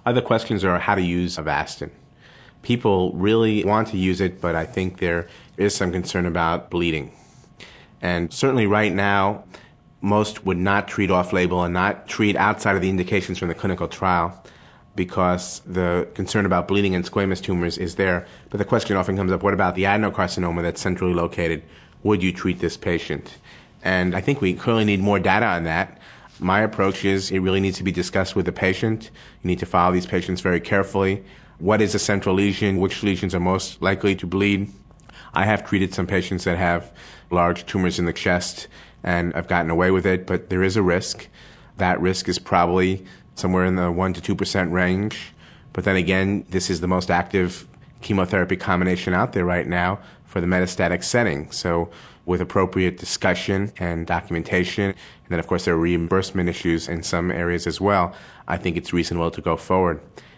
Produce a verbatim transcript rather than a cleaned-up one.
Other questions are how to use Avastin. People really want to use it, but I think there is some concern about bleeding. And certainly right now, most would not treat off-label and not treat outside of the indications from the clinical trial because the concern about bleeding in squamous tumors is there. But the question often comes up, what about the adenocarcinoma that's centrally located? Would you treat this patient? And I think we clearly need more data on that. My approach is it really needs to be discussed with the patient. You need to follow these patients very carefully. What is a central lesion? Which lesions are most likely to bleed? I have treated some patients that have large tumors in the chest, and I've gotten away with it, but there is a risk. That risk is probably somewhere in the one to two percent range. But then again, this is the most active chemotherapy combination out there right now for the metastatic setting. So with appropriate discussion and documentation, and then of course there are reimbursement issues in some areas as well, I think it's reasonable to go forward.